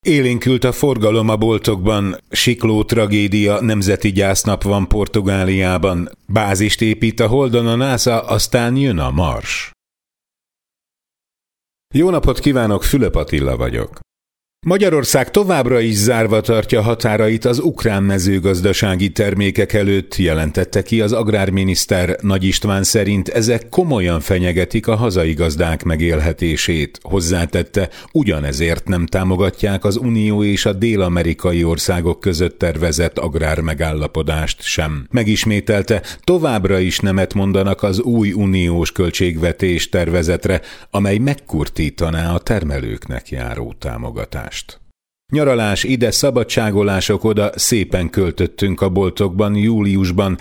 Élénkült a forgalom a boltokban, sikló tragédia, nemzeti gyásznap van Portugáliában, bázist épít a Holdon a NASA, aztán jön a Mars. Jó napot kívánok, Fülöp Attila vagyok. Magyarország továbbra is zárva tartja határait az ukrán mezőgazdasági termékek előtt, jelentette ki az agrárminiszter. Nagy István szerint ezek komolyan fenyegetik a hazai gazdák megélhetését. Hozzátette, ugyanezért nem támogatják az Unió és a dél-amerikai országok között tervezett agrármegállapodást sem. Megismételte, továbbra is nemet mondanak az új uniós költségvetés tervezetre, amely megkurtítaná a termelőknek járó támogatást. Nyaralás ide, szabadságolások oda, szépen költöttünk a boltokban. Júliusban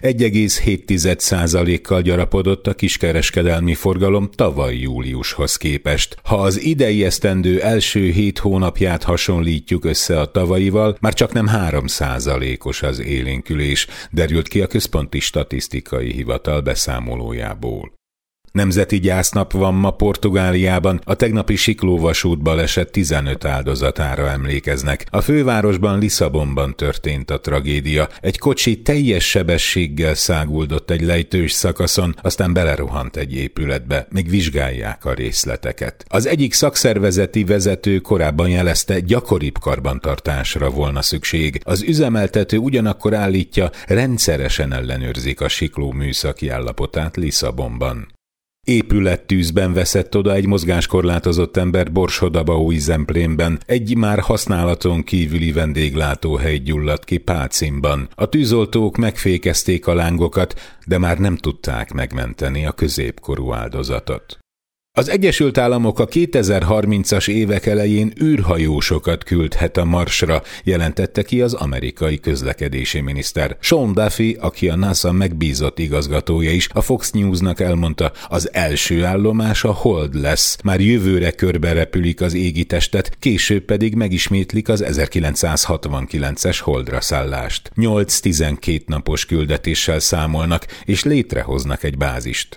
1,7%-kal gyarapodott a kiskereskedelmi forgalom tavaly júliushoz képest. Ha az idei esztendő első 7 hónapját hasonlítjuk össze a tavalyival, már csak nem 3%-os az élénkülés, derült ki a Központi Statisztikai Hivatal beszámolójából. Nemzeti gyásznap van ma Portugáliában, a tegnapi siklóvasút baleset 15 áldozatára emlékeznek. A fővárosban, Lisszabonban történt a tragédia. Egy kocsi teljes sebességgel száguldott egy lejtős szakaszon, aztán belerohant egy épületbe, még vizsgálják a részleteket. Az egyik szakszervezeti vezető korábban jelezte, gyakoribb karbantartásra volna szükség. Az üzemeltető ugyanakkor állítja, rendszeresen ellenőrzik a sikló műszaki állapotát Lisszabonban. Épülettűzben veszett oda egy mozgáskorlátozott ember Borsod-Abaúj-Zemplénben, egy már használaton kívüli vendéglátóhely gyulladt ki Pácinban. A tűzoltók megfékezték a lángokat, de már nem tudták megmenteni a középkorú áldozatot. Az Egyesült Államok a 2030-as évek elején űrhajósokat küldhet a Marsra, jelentette ki az amerikai közlekedési miniszter. Sean Duffy, aki a NASA megbízott igazgatója is, a Fox News-nak elmondta, az első állomás a Hold lesz. Már jövőre körbe repülik az égitestet, később pedig megismétlik az 1969-es Holdra szállást. 8-12 napos küldetéssel számolnak, és létrehoznak egy bázist.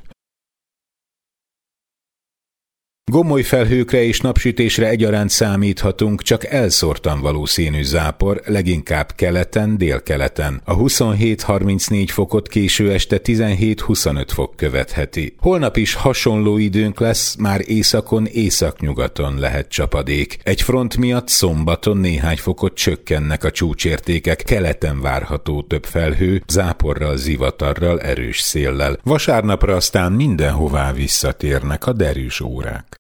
Gomoly felhőkre és napsütésre egyaránt számíthatunk, csak elszórtan valószínű zápor, leginkább keleten, délkeleten. A 27-34 fokot késő este 17-25 fok követheti. Holnap is hasonló időnk lesz, már északon, északnyugaton lehet csapadék. Egy front miatt szombaton néhány fokot csökkennek a csúcsértékek, keleten várható több felhő, záporral, zivatarral, erős széllel. Vasárnapra aztán mindenhová visszatérnek a derűs órák.